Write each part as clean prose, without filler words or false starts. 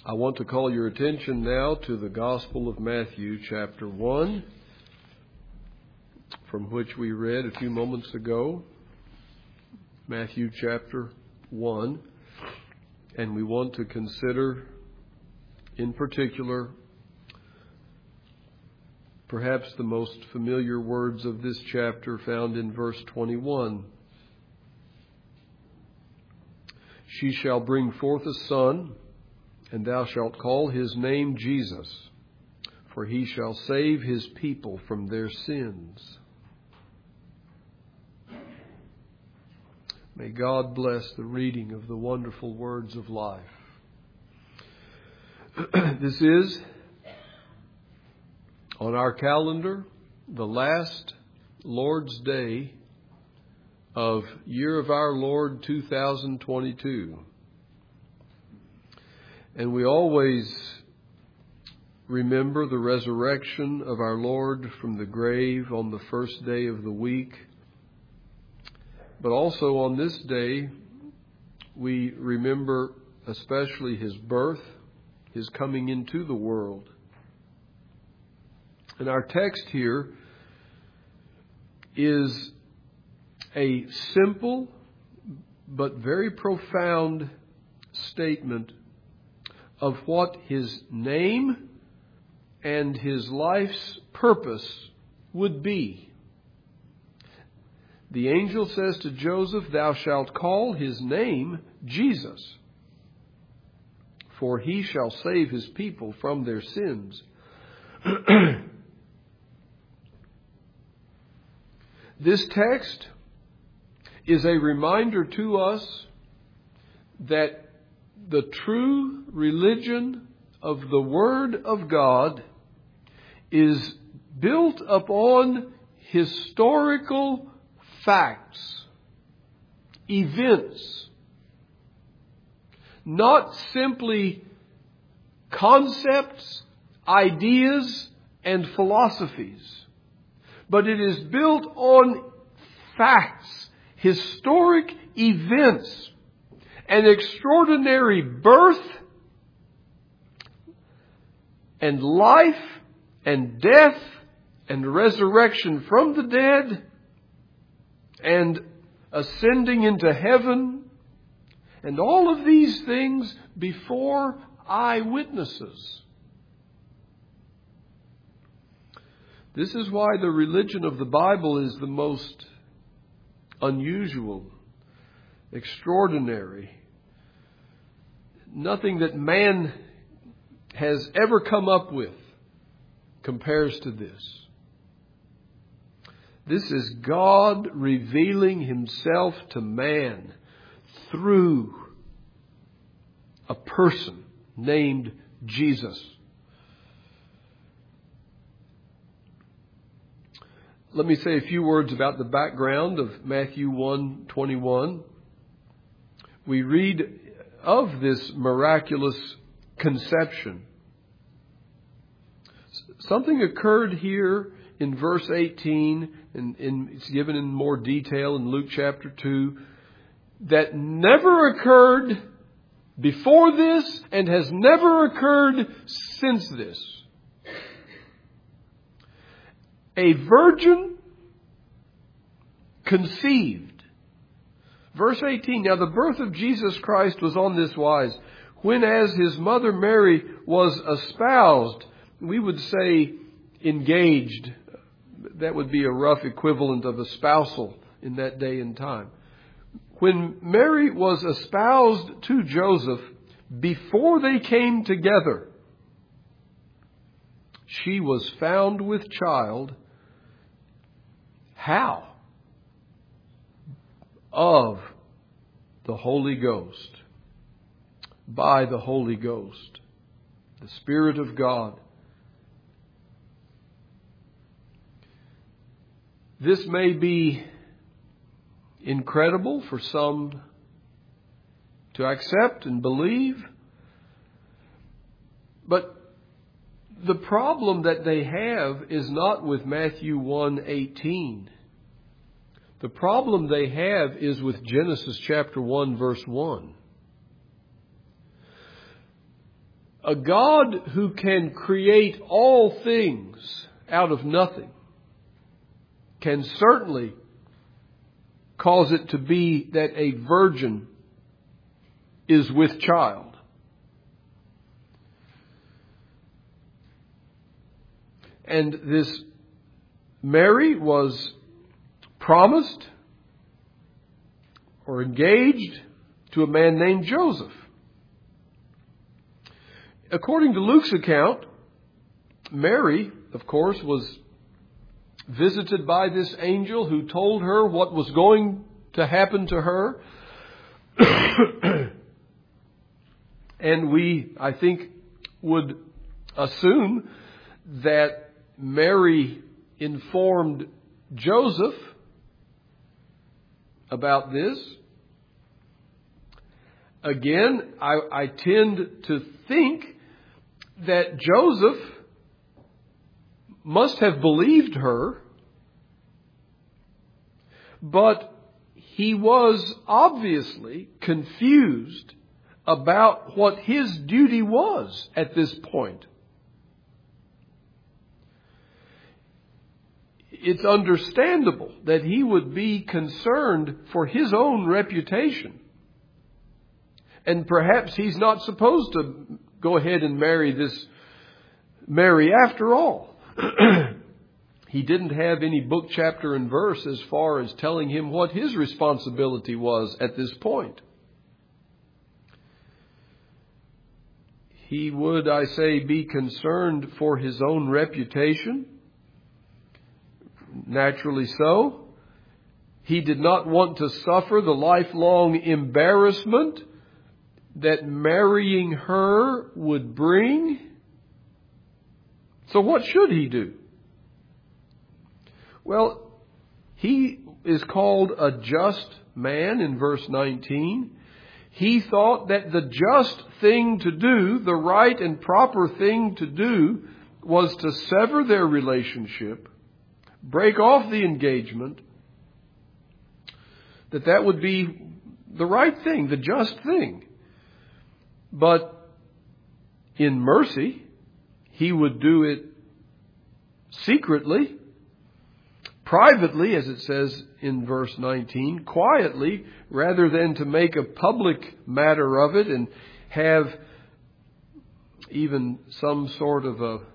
I want to call your attention now to the Gospel of Matthew, chapter 1, from which we read a few moments ago. Matthew chapter 1. And we want to consider, in particular, perhaps the most familiar words of this chapter found in verse 21. She shall bring forth a son, and thou shalt call his name Jesus, for he shall save his people from their sins. May God bless the reading of the wonderful words of life. This is, on our calendar, the last Lord's Day of year of our Lord 2022. And we always remember the resurrection of our Lord from the grave on the first day of the week. But also on this day, we remember especially his birth, his coming into the world. And our text here is a simple but very profound statement of what his name and his life's purpose would be. The angel says to Joseph, "Thou shalt call his name Jesus, for he shall save his people from their sins." This text is a reminder to us that the true religion of the Word of God is built upon historical facts, events, not simply concepts, ideas, and philosophies, but it is built on facts, historic events, an extraordinary birth and life and death and resurrection from the dead and ascending into heaven, and all of these things before eyewitnesses. This is why the religion of the Bible is the most unusual, extraordinary. Nothing that man has ever come up with compares to this. This is God revealing himself to man through a person named Jesus. Let me say a few words about the background of Matthew 1:21. We read of this miraculous conception. Something occurred here in verse 18, and it's given in more detail in Luke chapter 2, that never occurred before this and has never occurred since this. A virgin conceived. Verse 18, now the birth of Jesus Christ was on this wise. When as his mother Mary was espoused, we would say engaged. That would be a rough equivalent of a spousal in that day and time. When Mary was espoused to Joseph, before they came together, she was found with child. How? Of the Holy Ghost. By the Holy Ghost. The Spirit of God. This may be incredible for some to accept and believe, but the problem that they have is not with Matthew 1:18. The problem they have is with Genesis chapter 1, verse 1. A God who can create all things out of nothing can certainly cause it to be that a virgin is with child. And this Mary was promised or engaged to a man named Joseph. According to Luke's account, Mary, of course, was visited by this angel who told her what was going to happen to her. And we, I think, would assume that Mary informed Joseph about this. Again, I tend to think that Joseph must have believed her, but he was obviously confused about what his duty was at this point. It's understandable that he would be concerned for his own reputation. And perhaps he's not supposed to go ahead and marry this Mary after all. He didn't have any book, chapter, and verse as far as telling him what his responsibility was at this point. He would, I say, be concerned for his own reputation. Naturally so. He did not want to suffer the lifelong embarrassment that marrying her would bring. So what should he do? Well, he is called a just man in verse 19. He thought that the just thing to do, the right and proper thing to do, was to sever their relationship, break off the engagement, that would be the right thing, the just thing. But in mercy, he would do it secretly, privately, as it says in verse 19, quietly, rather than to make a public matter of it and have even some sort of a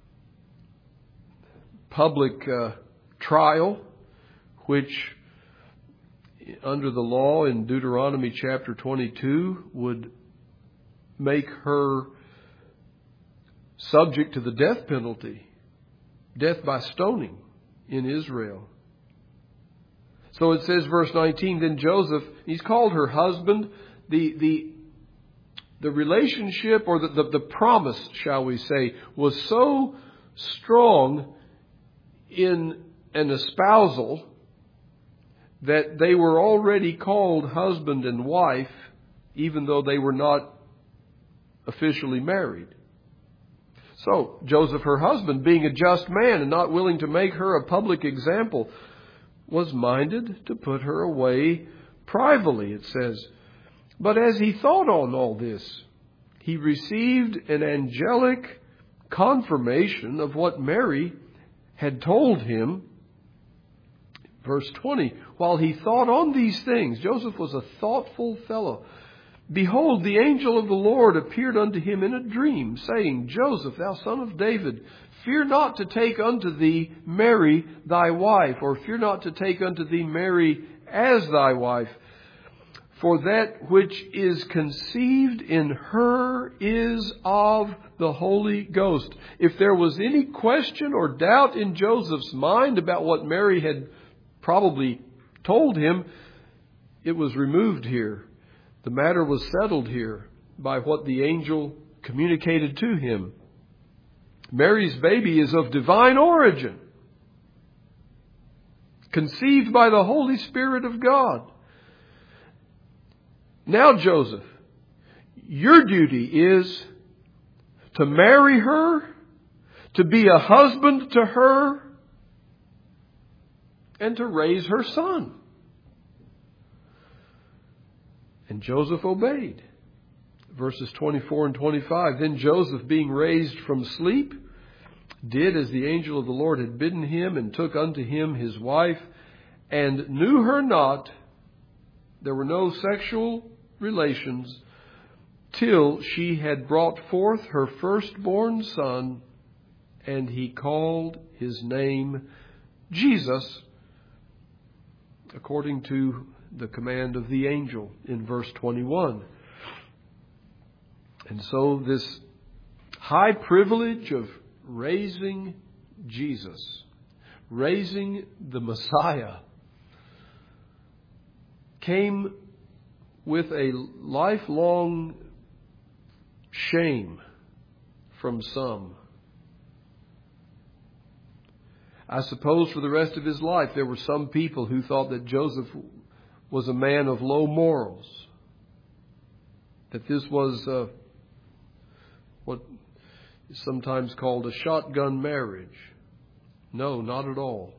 public trial, which under the law in Deuteronomy chapter 22 would make her subject to the death penalty, death by stoning in Israel. So it says, verse 19, then Joseph, he's called her husband. The relationship, or the promise, shall we say, was so strong in an espousal that they were already called husband and wife, even though they were not officially married. So Joseph, her husband, being a just man and not willing to make her a public example, was minded to put her away privately, it says. But as he thought on all this, he received an angelic confirmation of what Mary had told him. Verse 20, while he thought on these things, Joseph was a thoughtful fellow. Behold, the angel of the Lord appeared unto him in a dream, saying, Joseph, thou son of David, fear not to take unto thee Mary thy wife, or fear not to take unto thee Mary as thy wife. For that which is conceived in her is of the Holy Ghost. If there was any question or doubt in Joseph's mind about what Mary had probably told him, it was removed here. The matter was settled here by what the angel communicated to him. Mary's baby is of divine origin, conceived by the Holy Spirit of God. Now, Joseph, your duty is to marry her, to be a husband to her, and to raise her son. And Joseph obeyed. Verses 24 and 25. Then Joseph, being raised from sleep, did as the angel of the Lord had bidden him, and took unto him his wife, and knew her not. There were no sexual relations, till she had brought forth her firstborn son, and he called his name Jesus, according to the command of the angel in verse 21. And so this high privilege of raising Jesus, raising the Messiah, came with a lifelong shame from some. I suppose for the rest of his life there were some people who thought that Joseph was a man of low morals, that this was what is sometimes called a shotgun marriage. No, not at all.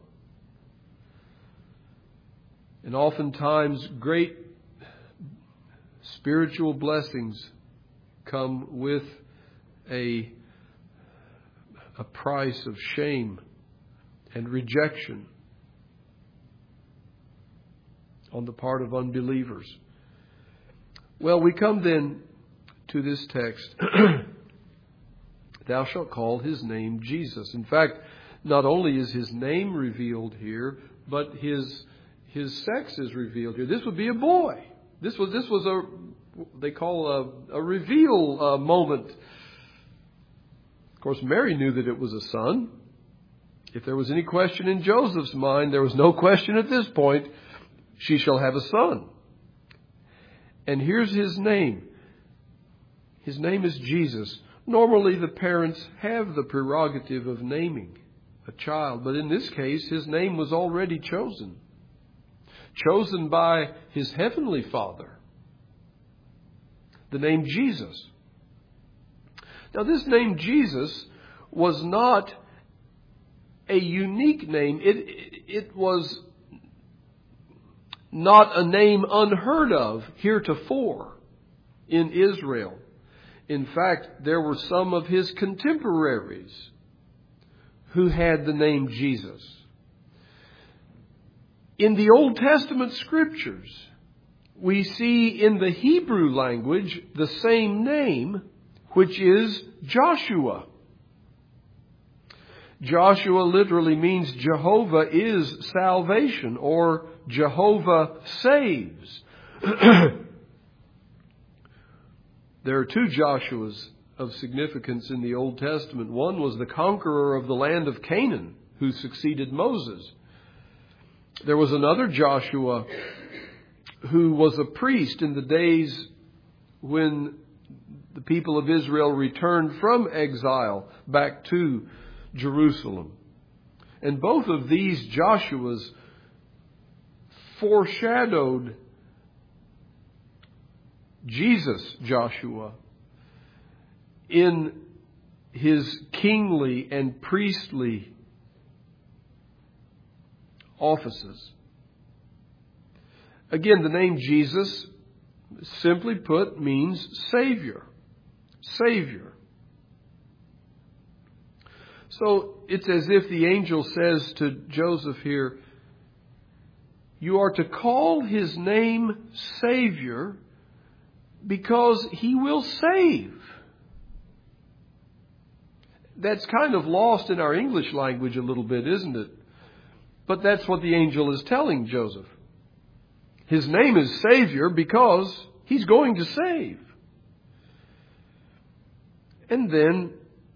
And oftentimes great spiritual blessings come with a price of shame and rejection on the part of unbelievers. Well, we come then to this text. Thou shalt call his name Jesus. In fact, not only is his name revealed here, but his sex is revealed here. This would be a boy. This was they call a reveal moment. Of course, Mary knew that it was a son. If there was any question in Joseph's mind, there was no question at this point. She shall have a son. And here's his name. His name is Jesus. Normally, the parents have the prerogative of naming a child, but in this case, his name was already chosen. Chosen by his heavenly Father. The name Jesus. Now, this name Jesus was not a unique name. It was not a name unheard of heretofore in Israel. In fact, there were some of his contemporaries who had the name Jesus. In the Old Testament scriptures, we see in the Hebrew language the same name, which is Joshua. Joshua literally means Jehovah is salvation, or Jehovah saves. There are two Joshuas of significance in the Old Testament. One was the conqueror of the land of Canaan, who succeeded Moses. There was another Joshua who was a priest in the days when the people of Israel returned from exile back to Jerusalem. And both of these Joshuas foreshadowed Jesus, Joshua, in his kingly and priestly offices. Again, the name Jesus, simply put, means Savior. Savior. So it's as if the angel says to Joseph here, you are to call his name Savior because he will save. That's kind of lost in our English language a little bit, isn't it? But that's what the angel is telling Joseph. His name is Savior because he's going to save. And then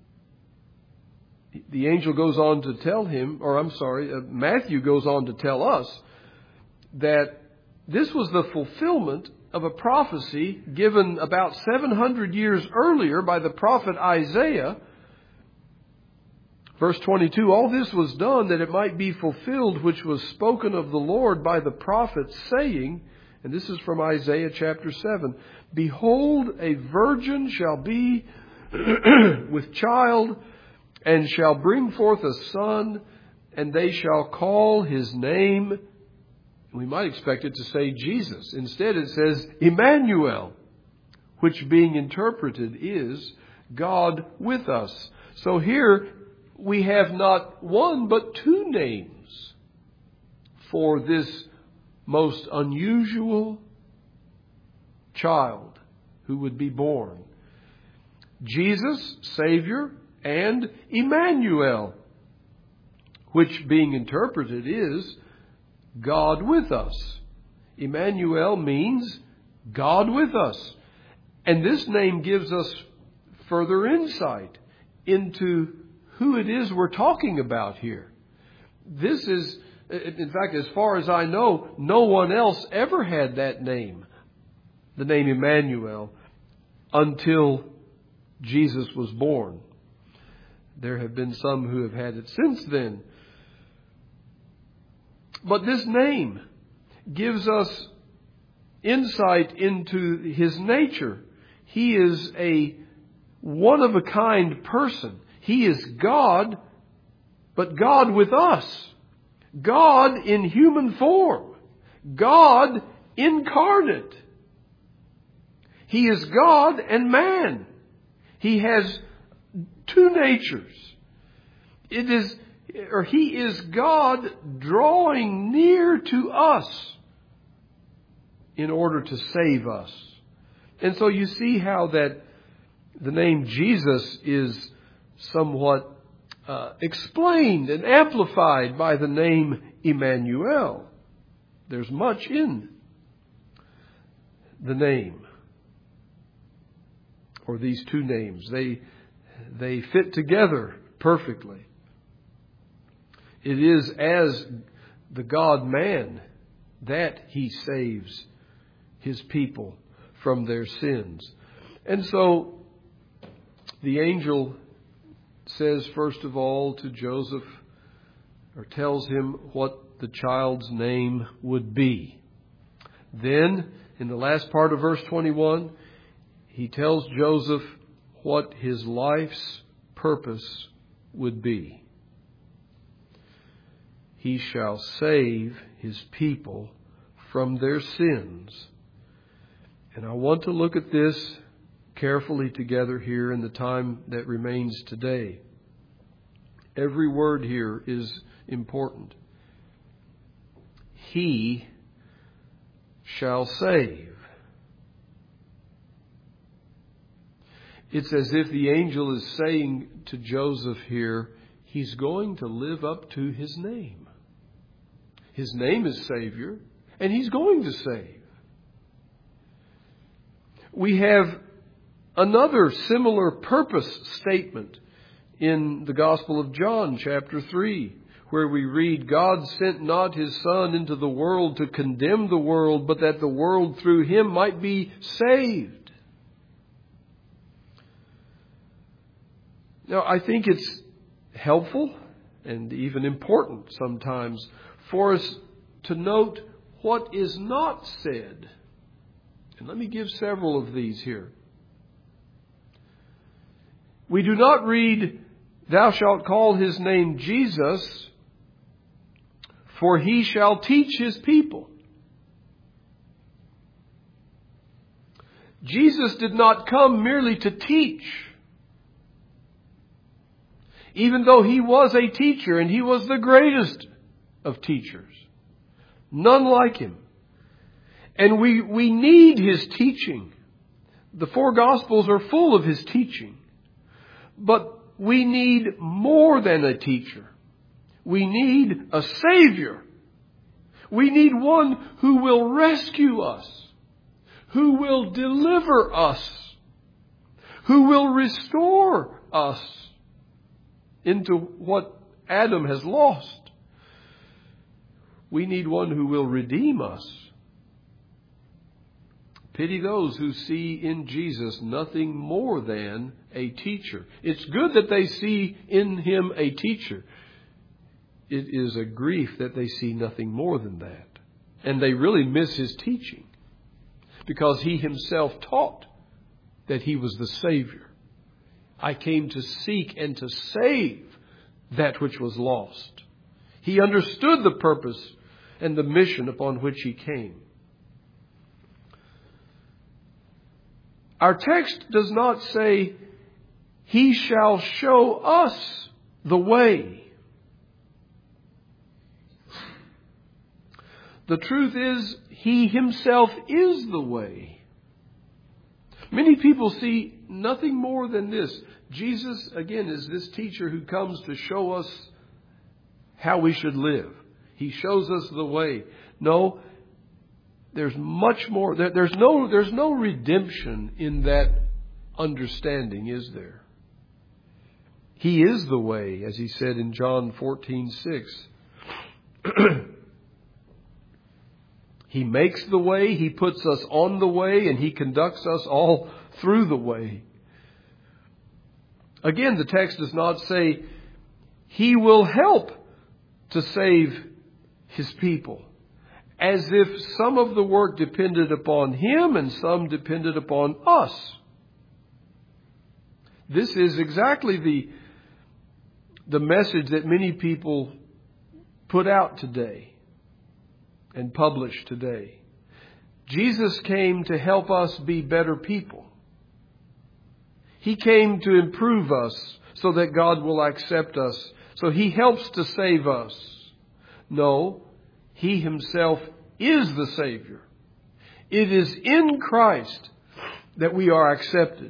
the angel goes on to tell him, Matthew goes on to tell us that this was the fulfillment of a prophecy given about 700 years earlier by the prophet Isaiah. Verse 22, all this was done that it might be fulfilled, which was spoken of the Lord by the prophet, saying, and this is from Isaiah chapter 7, behold, a virgin shall be with child, and shall bring forth a son, and they shall call his name. We might expect it to say Jesus. Instead it says Emmanuel, which being interpreted is God with us. So here we have not one but two names for this most unusual child who would be born. Jesus, Savior, and Emmanuel, which being interpreted is God with us. Emmanuel means God with us. And this name gives us further insight into who it is we're talking about here. This is, in fact, as far as I know, no one else ever had that name, the name Emmanuel, until Jesus was born. There have been some who have had it since then. But this name gives us insight into His nature. He is a one-of-a-kind person. He is God, but God with us. God in human form. God incarnate. He is God and man. He has two natures. He is God drawing near to us in order to save us. And so you see how that the name Jesus is somewhat explained and amplified by the name Emmanuel. There's much in the name, or these two names. They fit together perfectly. It is as the God-man that He saves His people from their sins. And so the angel says, first of all, to Joseph, or tells him what the child's name would be. Then, in the last part of verse 21, he tells Joseph what his life's purpose would be. He shall save His people from their sins. And I want to look at this carefully together here in the time that remains today. Every word here is important. He shall save. It's as if the angel is saying to Joseph here, he's going to live up to his name. His name is Savior, and He's going to save. We have another similar purpose statement in the Gospel of John, chapter 3, where we read, God sent not His Son into the world to condemn the world, but that the world through Him might be saved. Now, I think it's helpful and even important sometimes for us to note what is not said. And let me give several of these here. We do not read, Thou shalt call His name Jesus, for He shall teach His people. Jesus did not come merely to teach. Even though He was a teacher, and He was the greatest of teachers. None like Him. And we need His teaching. The four Gospels are full of His teaching. But we need more than a teacher. We need a Savior. We need one who will rescue us, who will deliver us, who will restore us into what Adam has lost. We need one who will redeem us. Pity those who see in Jesus nothing more than a teacher. It's good that they see in Him a teacher. It is a grief that they see nothing more than that. And they really miss His teaching, because He Himself taught that He was the Savior. I came to seek and to save that which was lost. He understood the purpose and the mission upon which He came. Our text does not say, He shall show us the way. The truth is, He Himself is the way. Many people see nothing more than this. Jesus, again, is this teacher who comes to show us how we should live. He shows us the way. No, there's much more. There's no redemption in that understanding, is there? He is the way, as He said in John 14:6. He makes the way, He puts us on the way, and He conducts us all through the way. Again, the text does not say He will help to save His people, as if some of the work depended upon Him and some depended upon us. This is exactly the message that many people put out today and publish today. Jesus came to help us be better people. He came to improve us so that God will accept us. So He helps to save us. No, He Himself is the Savior. It is in Christ that we are accepted.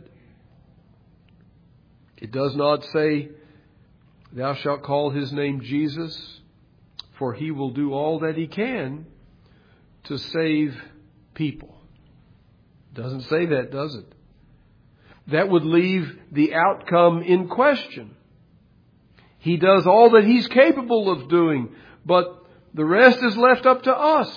It does not say, Thou shalt call His name Jesus, for He will do all that He can to save people. It doesn't say that, does it? That would leave the outcome in question. He does all that He's capable of doing, but the rest is left up to us.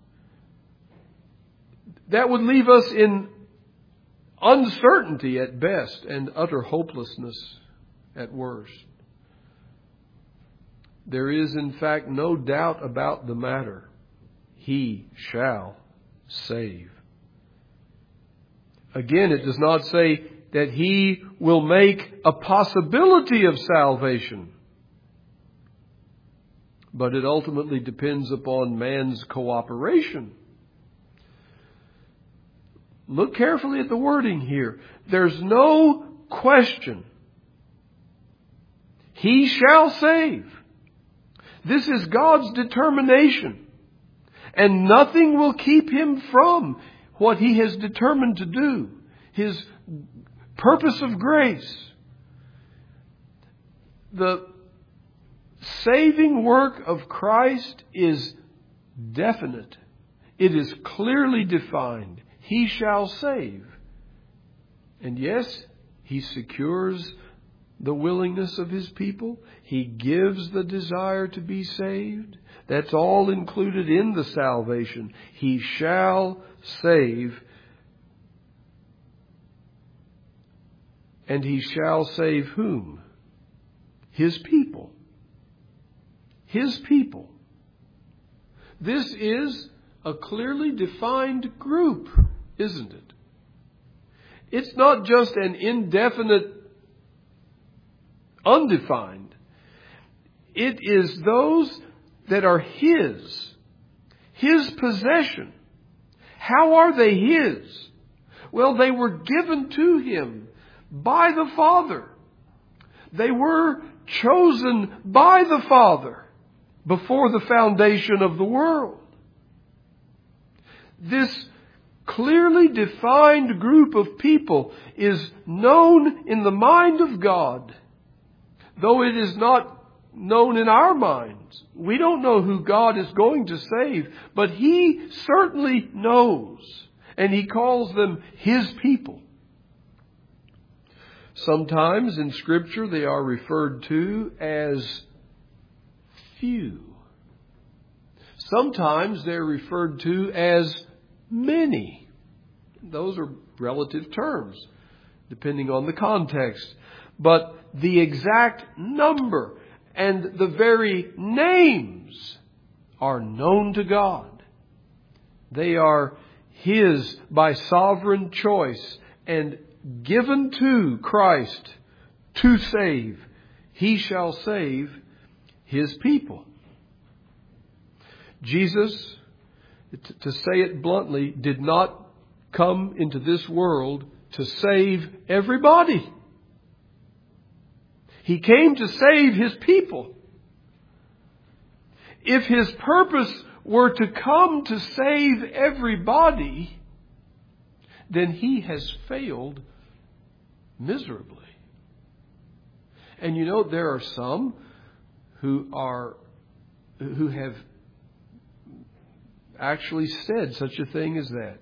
That would leave us in uncertainty at best and utter hopelessness at worst. There is, in fact, no doubt about the matter. He shall save. Again, it does not say that He will make a possibility of salvation, but it ultimately depends upon man's cooperation. Look carefully at the wording here. There's no question. He shall save. This is God's determination. And nothing will keep Him from what He has determined to do. His purpose of grace. The saving work of Christ is definite. It is clearly defined. He shall save. And yes, He secures the willingness of His people. He gives the desire to be saved. That's all included in the salvation. He shall save. And He shall save whom? His people. His people. This is a clearly defined group, isn't it? It's not just an indefinite, undefined. It is those that are His possession. How are they His? Well, they were given to Him by the Father. They were chosen by the Father before the foundation of the world. This clearly defined group of people is known in the mind of God, though it is not known in our minds. We don't know who God is going to save, but He certainly knows, and He calls them His people. Sometimes in Scripture they are referred to as few. Sometimes they're referred to as many. Those are relative terms, depending on the context. But the exact number and the very names are known to God. They are His by sovereign choice and given to Christ to save. He shall save His people. Jesus, to say it bluntly, did not come into this world to save everybody. He came to save His people. If His purpose were to come to save everybody, then He has failed miserably. And you know, there are some who have actually said such a thing as that,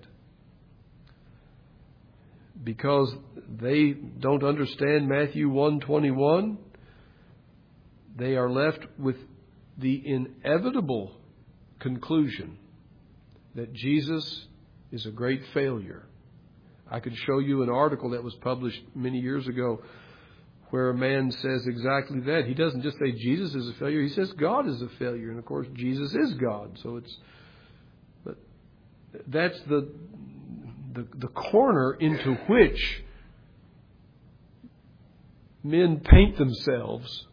because they don't understand Matthew 1:21. They are left with the inevitable conclusion that Jesus is a great failure. I could show you an article that was published many years ago where a man says exactly that. He doesn't just say Jesus is a failure. He says God is a failure. And of course, Jesus is God. But that's the corner into which men paint themselves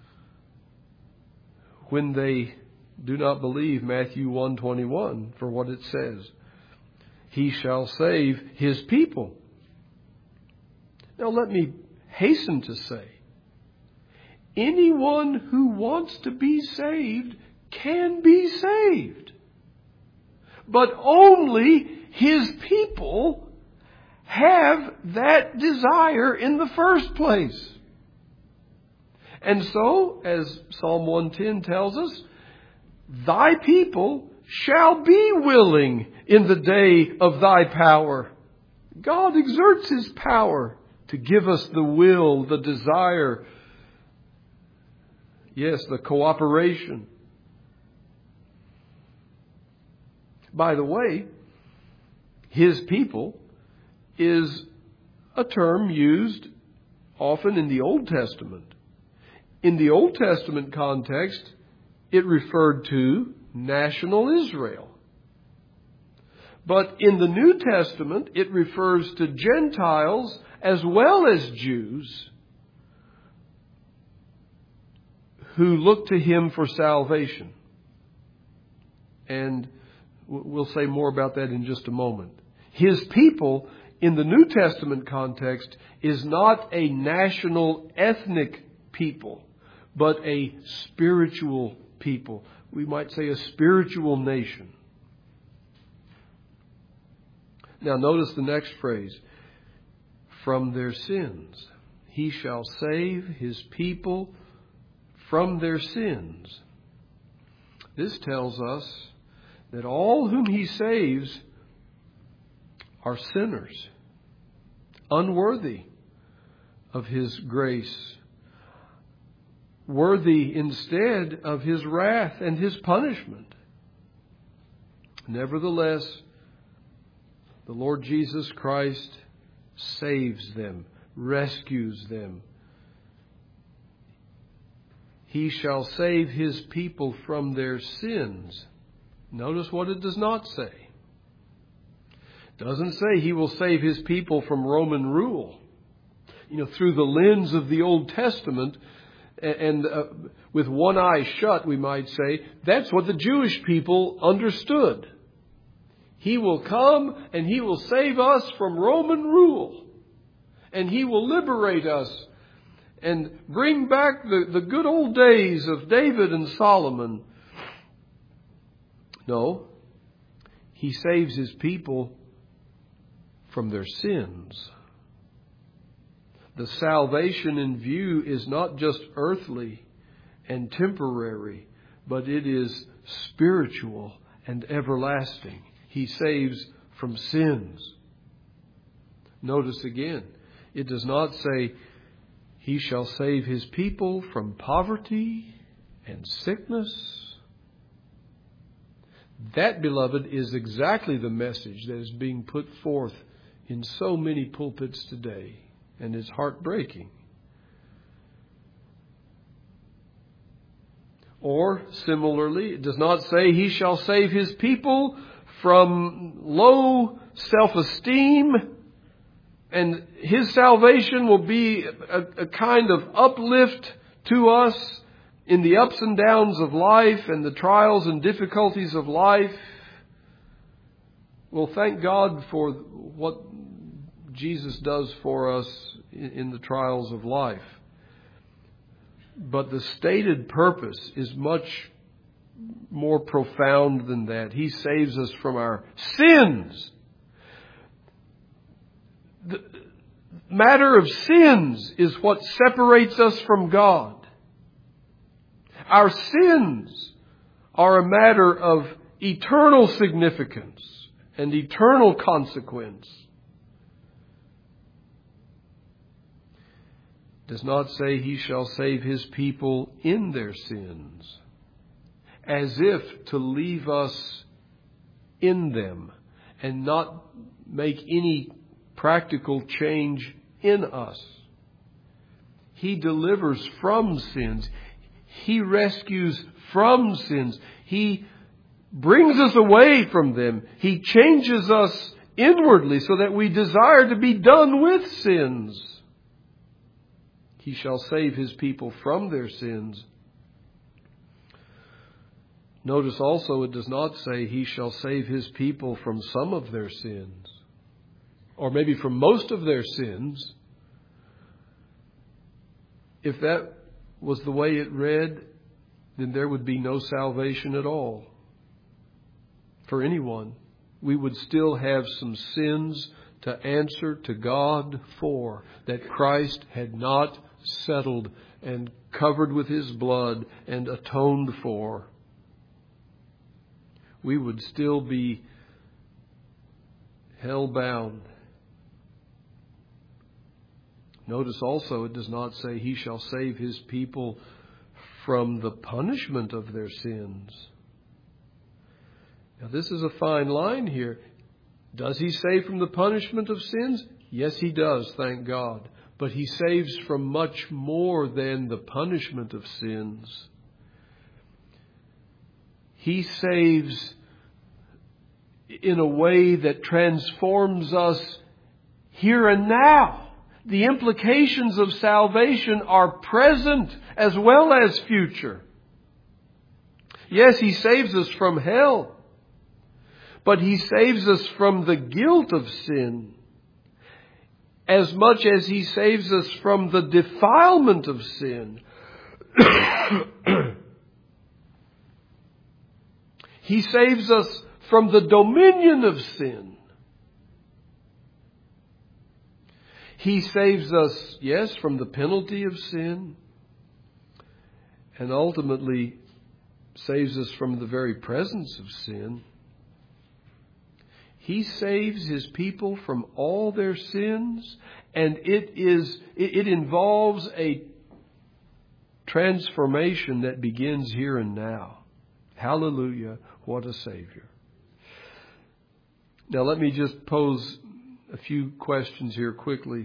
when they do not believe Matthew 1:21 for what it says. He shall save His people. Now let me hasten to say, anyone who wants to be saved can be saved. But only His people have that desire in the first place. And so, as Psalm 110 tells us, Thy people shall be willing in the day of Thy power. God exerts His power to give us the will, the desire, yes, the cooperation. By the way, His people is a term used often in the Old Testament. In the Old Testament context, it referred to national Israel. But in the New Testament, it refers to Gentiles as well as Jews who look to Him for salvation. And we'll say more about that in just a moment. His people in the New Testament context is not a national ethnic people, but a spiritual people. We might say a spiritual nation. Now notice the next phrase. From their sins. He shall save His people from their sins. This tells us that all whom He saves are sinners, unworthy of His grace, worthy instead of His wrath and His punishment. Nevertheless, the Lord Jesus Christ saves them, rescues them. He shall save His people from their sins. Notice what it does not say. It doesn't say He will save His people from Roman rule. Through the lens of the Old Testament, and with one eye shut, we might say, that's what the Jewish people understood. He will come and He will save us from Roman rule. And He will liberate us and bring back the good old days of David and Solomon. No, He saves His people from their sins. The salvation in view is not just earthly and temporary, but it is spiritual and everlasting. He saves from sins. Notice again, it does not say, He shall save His people from poverty and sickness. That, beloved, is exactly the message that is being put forth in so many pulpits today. And it's heartbreaking. Or, similarly, it does not say He shall save His people from low self-esteem, and His salvation will be a kind of uplift to us in the ups and downs of life and the trials and difficulties of life. Well, thank God for what Jesus does for us in the trials of life. But the stated purpose is much more profound than that. He saves us from our sins. The matter of sins is what separates us from God. Our sins are a matter of eternal significance and eternal consequence. It does not say He shall save His people in their sins, as if to leave us in them and not make any practical change in us. He delivers from sins. He rescues from sins. He brings us away from them. He changes us inwardly so that we desire to be done with sins. He shall save His people from their sins. Notice also it does not say He shall save His people from some of their sins, or maybe from most of their sins. If that was the way it read, then there would be no salvation at all for anyone. We would still have some sins to answer to God for, that Christ had not settled and covered with His blood and atoned for. We would still be hell-bound. Notice also it does not say He shall save His people from the punishment of their sins. Now this is a fine line here. Does He save from the punishment of sins? Yes, He does, thank God. But He saves from much more than the punishment of sins. He saves in a way that transforms us here and now. The implications of salvation are present as well as future. Yes, He saves us from hell, but He saves us from the guilt of sin as much as He saves us from the defilement of sin. He saves us from the dominion of sin. He saves us, yes, from the penalty of sin, and ultimately saves us from the very presence of sin. He saves His people from all their sins, and it involves a transformation that begins here and now. Hallelujah, what a Savior. Now let me just pose a few questions here quickly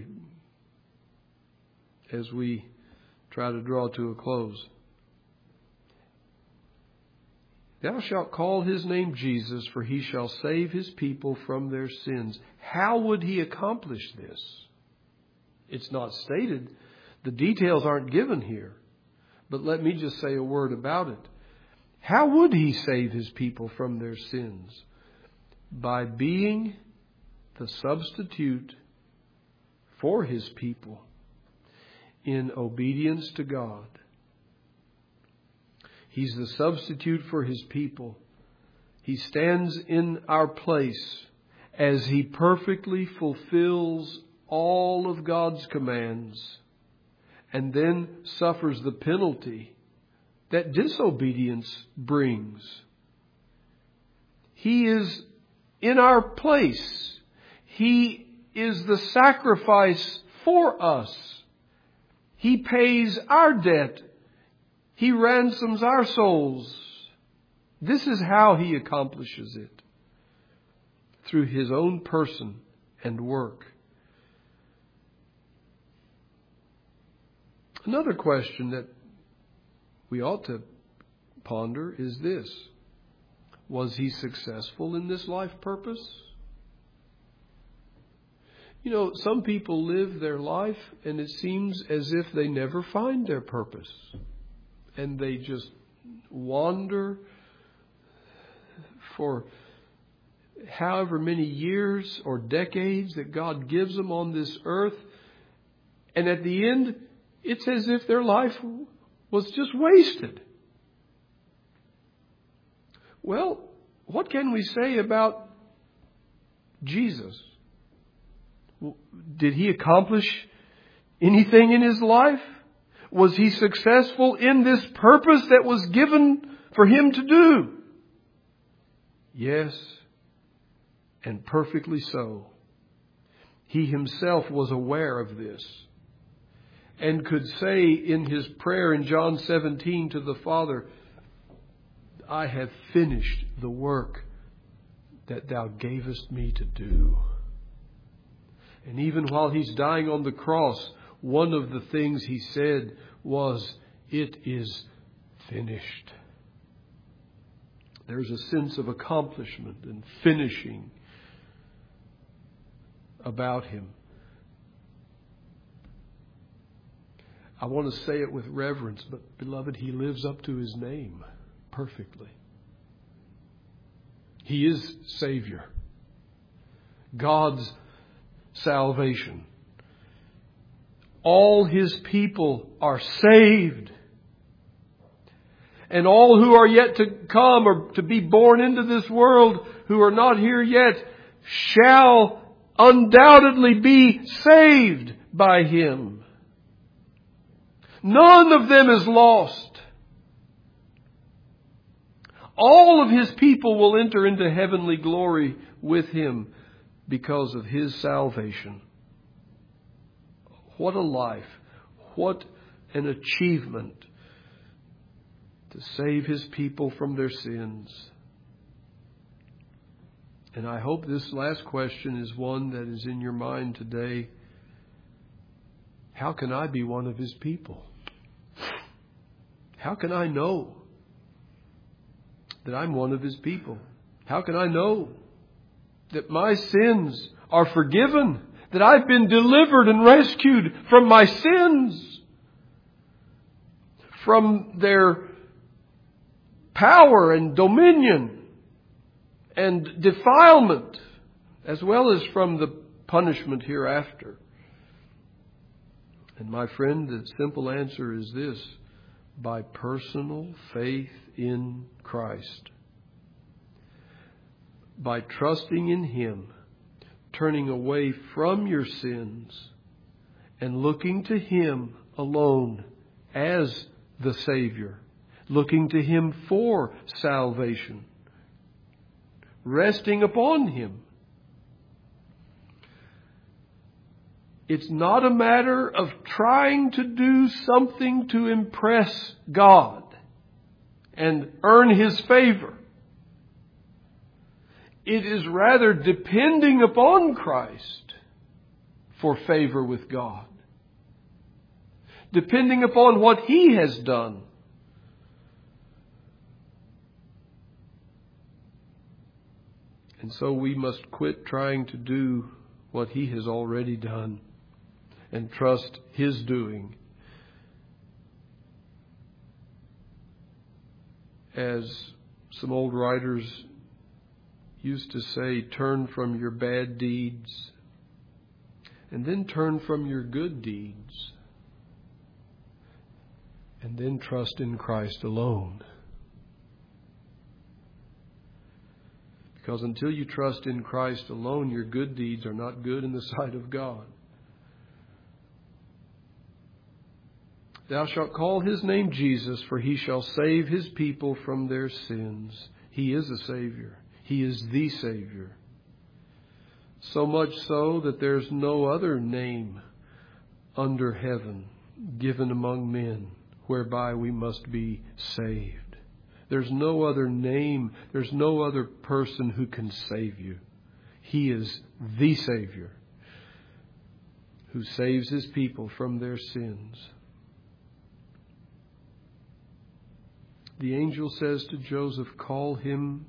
as we try to draw to a close. Thou shalt call His name Jesus, for He shall save His people from their sins. How would He accomplish this? It's not stated. The details aren't given here. But let me just say a word about it. How would He save His people from their sins? By being the substitute for His people in obedience to God. He's the substitute for His people. He stands in our place as He perfectly fulfills all of God's commands and then suffers the penalty that disobedience brings. He is in our place. He is the sacrifice for us. He pays our debt. He ransoms our souls. This is how He accomplishes it. Through His own person and work. Another question that we ought to ponder is this. Was He successful in this life purpose? You know, some people live their life and it seems as if they never find their purpose. And they just wander for however many years or decades that God gives them on this earth. And at the end, it's as if their life was just wasted. Well, what can we say about Jesus? Did he accomplish anything in his life? Was he successful in this purpose that was given for him to do? Yes, and perfectly so. He himself was aware of this and could say in his prayer in John 17 to the Father, I have finished the work that thou gavest me to do. And even while he's dying on the cross, one of the things he said was, it is finished. There's a sense of accomplishment and finishing about him. I want to say it with reverence, but beloved, he lives up to his name perfectly. He is Savior. God's salvation. All his people are saved. And all who are yet to come or to be born into this world who are not here yet shall undoubtedly be saved by him. None of them is lost. All of his people will enter into heavenly glory with him because of his salvation. What a life. What an achievement to save his people from their sins. And I hope this last question is one that is in your mind today. How can I be one of his people? How can I know that I'm one of his people? How can I know that my sins are forgiven? That I've been delivered and rescued from my sins? From their power and dominion and defilement, as well as from the punishment hereafter. And my friend, the simple answer is this: by personal faith in Christ. By trusting in him, turning away from your sins and looking to him alone as the Savior, looking to him for salvation, resting upon him. It's not a matter of trying to do something to impress God and earn his favor. It is rather depending upon Christ for favor with God. Depending upon what he has done. And so we must quit trying to do what he has already done and trust his doing. As some old writers used to say, turn from your bad deeds and then turn from your good deeds and then trust in Christ alone. Because until you trust in Christ alone, your good deeds are not good in the sight of God. Thou shalt call his name Jesus, for he shall save his people from their sins. He is a Savior. He is the Savior. So much so that there's no other name under heaven given among men whereby we must be saved. There's no other name, there's no other person who can save you. He is the Savior who saves his people from their sins. The angel says to Joseph, call him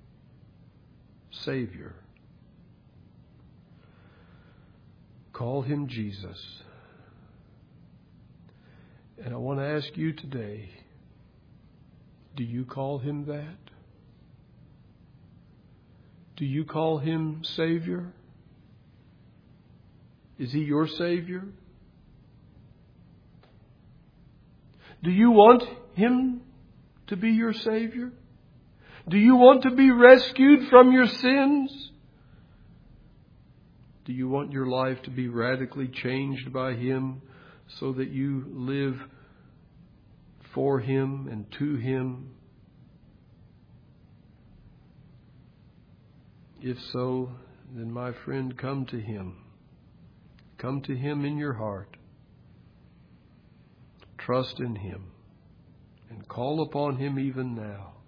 Savior. Call him Jesus. And I want to ask you today, do you call him that? Do you call Him Savior? Is He your Savior? Do you want Him to be your Savior? Do you want to be rescued from your sins? Do you want your life to be radically changed by Him so that you live for Him and to Him? If so, then my friend, come to Him. Come to Him in your heart. Trust in Him and call upon Him even now.